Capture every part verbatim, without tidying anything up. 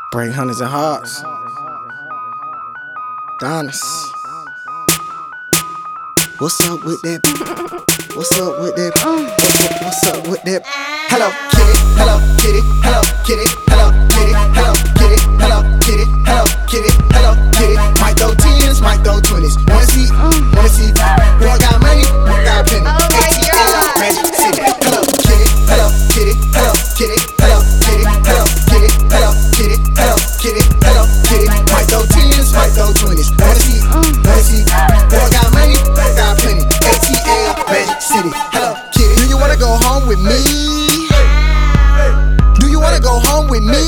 Break hundreds and hearts. Donis. What's up with that? What's up with that? What's up, what's up with that? Hello, kitty, hello, kitty, hello, kitty, hello, kitty, hello, kitty, hello, kitty, hello, kitty, hello, kitty. Might throw tens, might throw twenties. Wanna see, wanna see. Boy got money, boy got penny. Oh my A T L, God. Magic City. Hello, kitty, hello, kitty, hello, kitty, hello, kitty, hello, kitty, hello, kitty, hello, kitty, hello, kitty. Might throw tens, might throw twenties. Wanna see, wanna see. Boy got money, boy got plenty. A T L, Magic City. Hello, kitty. Do you wanna go home with me? Do you wanna go home with me?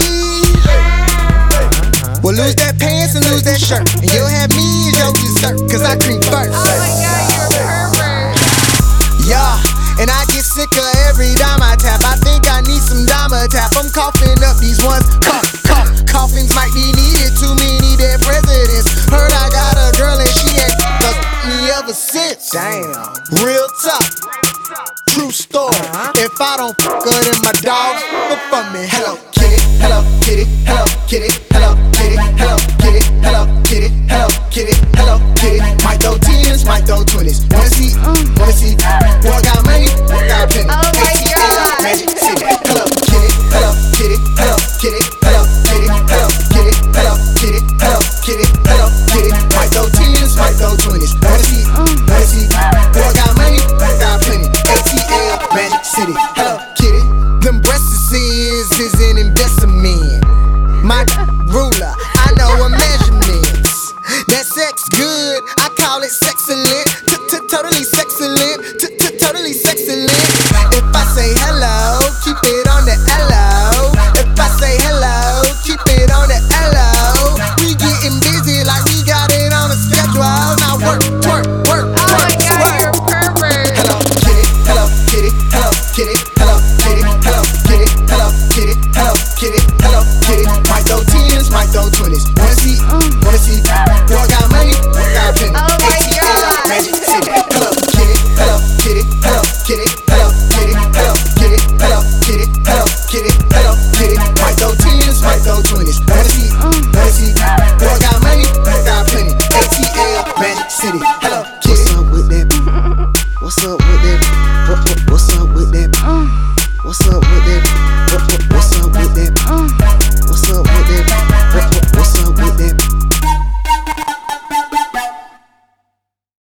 Well, lose that pants and lose that shirt, and you'll have me as your dessert, cause I creep first. Oh my God, you're a pervert. Yeah, and I get sicker every time I tap. I think I need some Dama tap. I'm coughing up these ones. Cough, cough, coffins might be needed. Too many dead presidents. Heard I got a girl and she ain't fucked me ever since. Damn, real tough. True story. If I don't fuck her, then my dogs fuck for me. Hello, kitty. Hello, kitty. Hello, kitty. Hello, kitty. Hello, kitty. Hello, kitty. Hello, kitty. Hello, kitty. Might throw tens, might throw twenties. Wanna see? Wanna see? Boy got money, boy got penny. Oh my A T L, God. Magic City. Hello, kitty. Hello, kitty. Hello, kitty. Hello, kitty. Hello, kitty. Hello, kitty. Hello, kitty. Hello, kitty. Might throw tens, might throw twenties. Wanna see? Wanna see? Boy got money, boy got plenty. A T L, Magic City. Hello, kitty. Them breasts is is an investment. My ruler, I know her measurements. That sex good, I call it sexcellent. Totally sexcellent, totally sexcellent. If I say hello, keep it on the L O. If I say hello, keep it on the L O. We getting busy like we got it on a schedule. Now work, twerk, work, Oh my twerk, God, twerk. you're a pervert. Hello, kitty, hello, kitty, hello, kitty, hello, kitty, hello, kitty, hello, kitty, hello, kitty, hello, kitty. Might throw tens, might throw twenties. Wanna see, wanna see. Boy got money, boy got penny. Oh my A T L, God. Magic City. Hello, kitty, hello, kitty, hello, kitty.